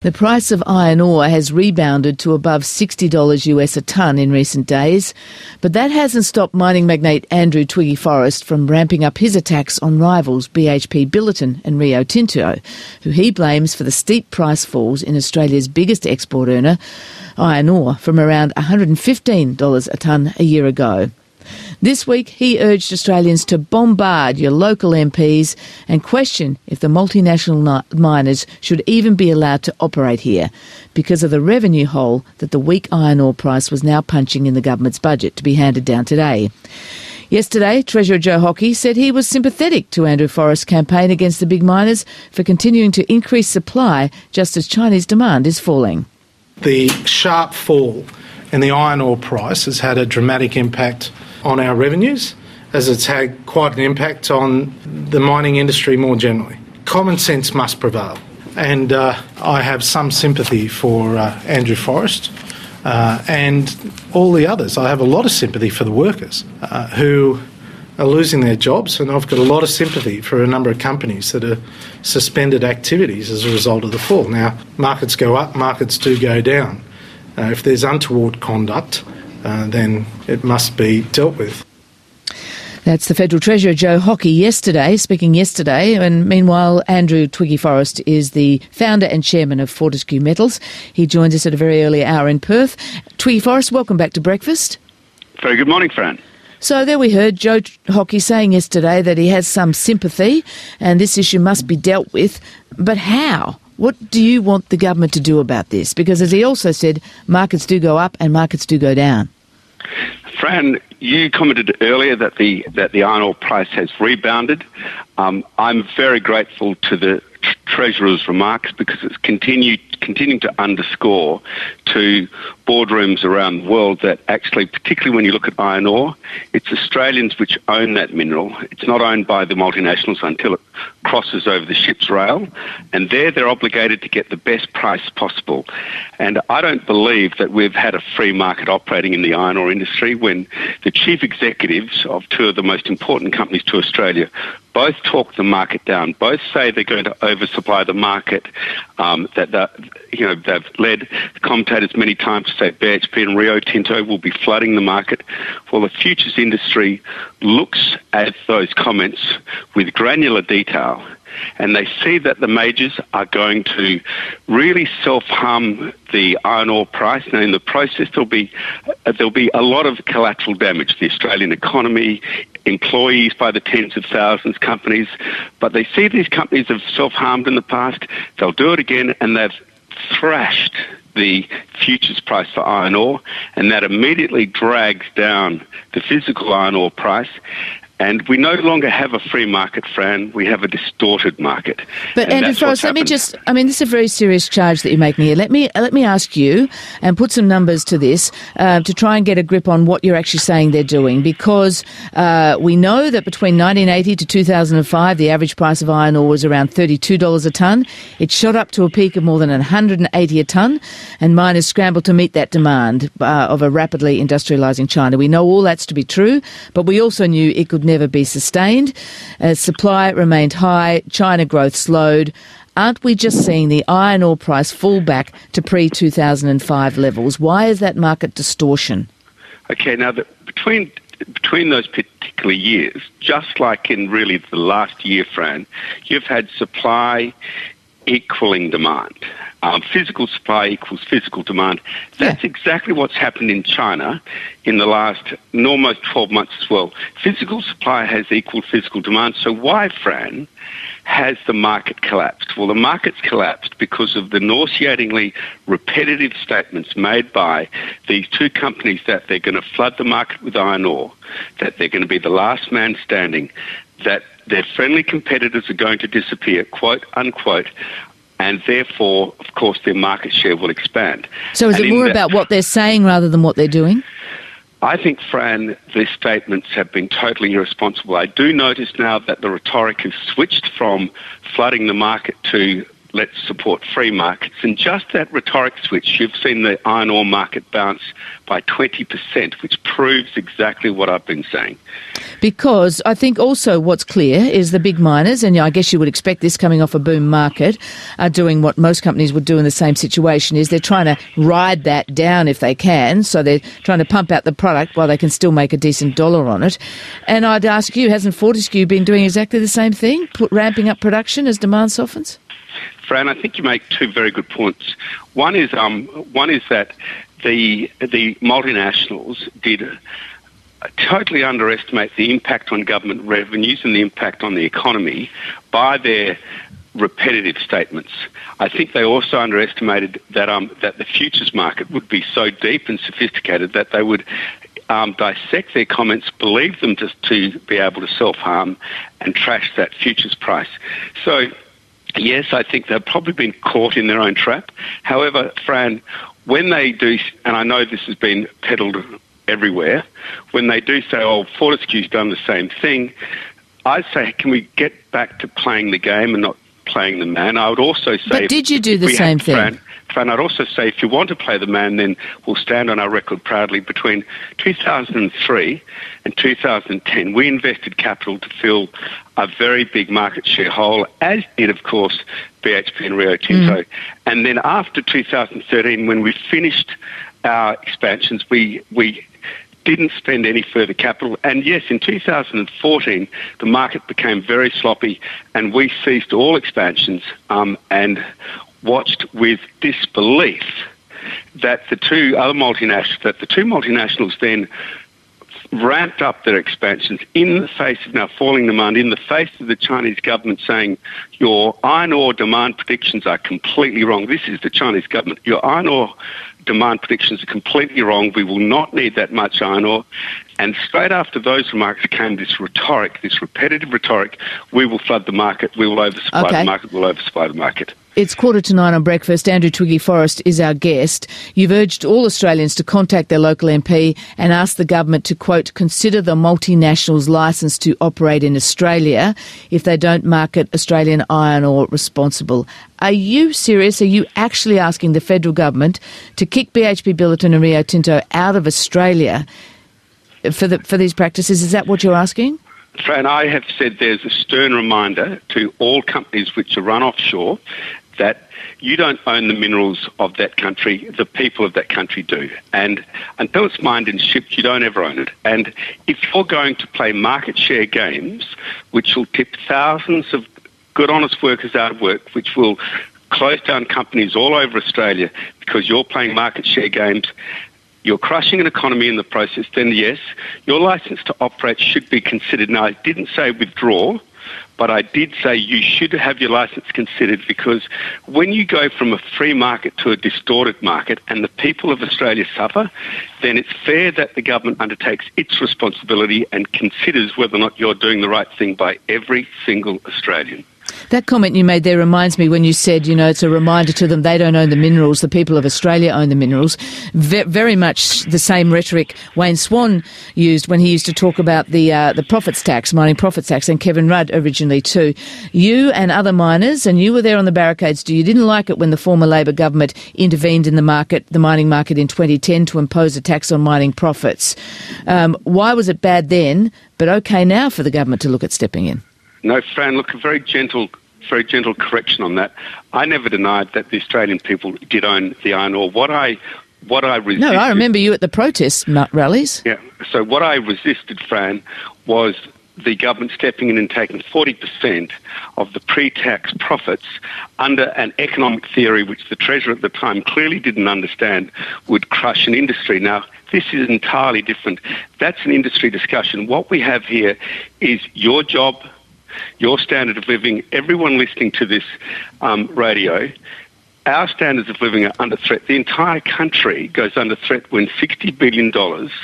The price of iron ore has rebounded to above $60 US a tonne in recent days, but that hasn't stopped mining magnate Andrew Twiggy Forrest from ramping up his attacks on rivals BHP Billiton and Rio Tinto, who he blames for the steep price falls in Australia's biggest export earner, iron ore, from around $115 a tonne a year ago. This week, he urged Australians to bombard your local MPs and question if the multinational miners should even be allowed to operate here because of the revenue hole that the weak iron ore price was now punching in the government's budget to be handed down today. Yesterday, Treasurer Joe Hockey said he was sympathetic to Andrew Forrest's campaign against the big miners for continuing to increase supply just as Chinese demand is falling. The sharp fall in the iron ore price has had a dramatic impact on our revenues, as it's had quite an impact on the mining industry more generally. Common sense must prevail, and I have some sympathy for Andrew Forrest and all the others. I have a lot of sympathy for the workers who are losing their jobs, and I've got a lot of sympathy for a number of companies that have suspended activities as a result of the fall. Now, markets go up, markets do go down. If there's untoward conduct, then it must be dealt with. That's the Federal Treasurer Joe Hockey speaking yesterday, and meanwhile Andrew Twiggy Forrest is the founder and chairman of Fortescue Metals. He joins us at a very early hour in Perth. Twiggy Forrest, welcome back to breakfast. Very good morning, Fran. So there we heard Joe Hockey saying yesterday that he has some sympathy and this issue must be dealt with, but how? What do you want the government to do about this? Because as he also said, markets do go up and markets do go down. Fran, you commented earlier that the iron ore price has rebounded. I'm very grateful to the Treasurer's remarks because it's continuing to underscore to boardrooms around the world that actually, particularly when you look at iron ore, it's Australians which own that mineral. It's not owned by the multinationals until it crosses over the ship's rail, and they're obligated to get the best price possible. And I don't believe that we've had a free market operating in the iron ore industry when the chief executives of two of the most important companies to Australia both talk the market down, both say they're going to oversupply the market, they've led commentators many times to say BHP and Rio Tinto will be flooding the market. Well, the futures industry looks at those comments with granular detail, and they see that the majors are going to really self-harm the iron ore price. Now, in the process, there'll be a lot of collateral damage to the Australian economy, employees by the tens of thousands, companies. But they see these companies have self-harmed in the past. They'll do it again, and they've thrashed the futures price for iron ore, and that immediately drags down the physical iron ore price. And we no longer have a free market, Fran. We have a distorted market. But Andrew Forrest, this is a very serious charge that you're making here. Let me ask you and put some numbers to this to try and get a grip on what you're actually saying they're doing, because we know that between 1980 to 2005, the average price of iron ore was around $32 a tonne. It shot up to a peak of more than $180 a tonne, and miners scrambled to meet that demand of a rapidly industrialising China. We know all that's to be true, but we also knew it could never be sustained. Supply remained high, China growth slowed. Aren't we just seeing the iron ore price fall back to pre-2005 levels? Why is that market distortion? Okay, now between those particular years, just like in really the last year, Fran, you've had supply equaling demand. Physical supply equals physical demand. That's exactly what's happened in China in the last almost 12 months as well. Physical supply has equaled physical demand. So why, Fran, has the market collapsed? Well, the market's collapsed because of the nauseatingly repetitive statements made by these two companies that they're going to flood the market with iron ore, that they're going to be the last man standing, that their friendly competitors are going to disappear, quote, unquote, and therefore, of course, their market share will expand. So is it more about what they're saying rather than what they're doing? I think, Fran, these statements have been totally irresponsible. I do notice now that the rhetoric has switched from flooding the market to let's support free markets. And just that rhetoric switch, you've seen the iron ore market bounce by 20%, which proves exactly what I've been saying. Because I think also what's clear is the big miners, and I guess you would expect this coming off a boom market, are doing what most companies would do in the same situation, is they're trying to ride that down if they can. So they're trying to pump out the product while they can still make a decent dollar on it. And I'd ask you, hasn't Fortescue been doing exactly the same thing, ramping up production as demand softens? Fran, I think you make two very good points. One is that the multinationals did totally underestimate the impact on government revenues and the impact on the economy by their repetitive statements. I think they also underestimated that the futures market would be so deep and sophisticated that they would dissect their comments, believe them to be able to self-harm and trash that futures price. So, yes, I think they've probably been caught in their own trap. However, Fran, when they do, and I know this has been peddled everywhere, when they do say, oh, Fortescue's done the same thing, I say, can we get back to playing the game and not playing the man? I would also say... But did you do the same thing? Fran, I'd also say if you want to play the man, then we'll stand on our record proudly. Between 2003 and 2010, we invested capital to fill a very big market share hole, as did, of course, BHP and Rio Tinto. And then after 2013, when we finished our expansions, we didn't spend any further capital. And yes, in 2014, the market became very sloppy and we ceased all expansions and watched with disbelief that the two multinationals then ramped up their expansions in the face of now falling demand, in the face of the Chinese government saying, your iron ore demand predictions are completely wrong. This is the Chinese government. Your iron ore demand predictions are completely wrong. We will not need that much iron ore. And straight after those remarks came this rhetoric, this repetitive rhetoric, we will flood the market, we will oversupply the market, we'll oversupply the market. It's 8:45 on Breakfast. Andrew Twiggy Forrest is our guest. You've urged all Australians to contact their local MP and ask the government to, quote, consider the multinationals licence to operate in Australia if they don't market Australian iron ore responsible. Are you serious? Are you actually asking the federal government to kick BHP Billiton and Rio Tinto out of Australia for these practices? Is that what you're asking? Fran, I have said there's a stern reminder to all companies which are run offshore that you don't own the minerals of that country, the people of that country do. And until it's mined and shipped, you don't ever own it. And if you're going to play market share games, which will tip thousands of good, honest workers out of work, which will close down companies all over Australia because you're playing market share games, you're crushing an economy in the process, then yes, your licence to operate should be considered. Now, I didn't say withdraw, but I did say you should have your licence considered, because when you go from a free market to a distorted market and the people of Australia suffer, then it's fair that the government undertakes its responsibility and considers whether or not you're doing the right thing by every single Australian. That comment you made there reminds me when you said, you know, it's a reminder to them they don't own the minerals, the people of Australia own the minerals. Very much the same rhetoric Wayne Swan used when he used to talk about the profits tax, mining profits tax, and Kevin Rudd originally too. You and other miners, and you were there on the barricades, you didn't like it when the former Labor government intervened in the market, the mining market in 2010 to impose a tax on mining profits. Why was it bad then, but okay now for the government to look at stepping in? No, Fran, look, a very gentle correction on that. I never denied that the Australian people did own the iron ore. What I resisted... No, I remember you at the protest rallies. Yeah, so what I resisted, Fran, was the government stepping in and taking 40% of the pre-tax profits under an economic theory which the Treasurer at the time clearly didn't understand would crush an industry. Now, this is entirely different. That's an industry discussion. What we have here is your job, your standard of living, everyone listening to this radio, our standards of living are under threat. The entire country goes under threat when $60 billion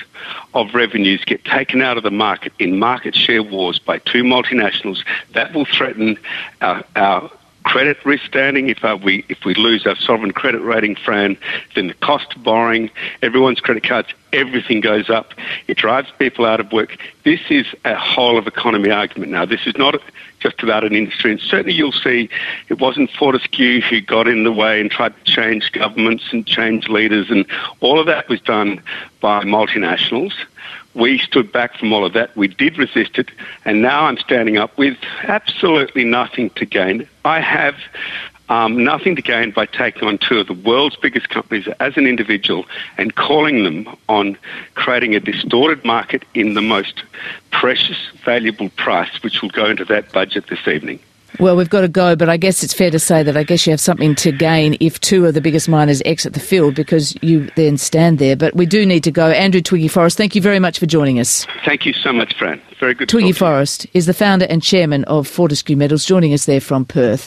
of revenues get taken out of the market in market share wars by two multinationals. That will threaten our credit risk standing. If we lose our sovereign credit rating, Fran, then the cost of borrowing, everyone's credit cards, everything goes up. It drives people out of work. This is a whole of economy argument now. This is not just about an industry. And certainly you'll see it wasn't Fortescue who got in the way and tried to change governments and change leaders. And all of that was done by multinationals. We stood back from all of that. We did resist it. And now I'm standing up with absolutely nothing to gain. I have nothing to gain by taking on two of the world's biggest companies as an individual and calling them on creating a distorted market in the most precious, valuable price, which will go into that budget this evening. Well, we've got to go, but I guess it's fair to say that you have something to gain if two of the biggest miners exit the field, because you then stand there. But we do need to go. Andrew Twiggy Forrest, thank you very much for joining us. Thank you so much, Fran. Very good. Twiggy Forrest is the founder and chairman of Fortescue Metals, joining us there from Perth.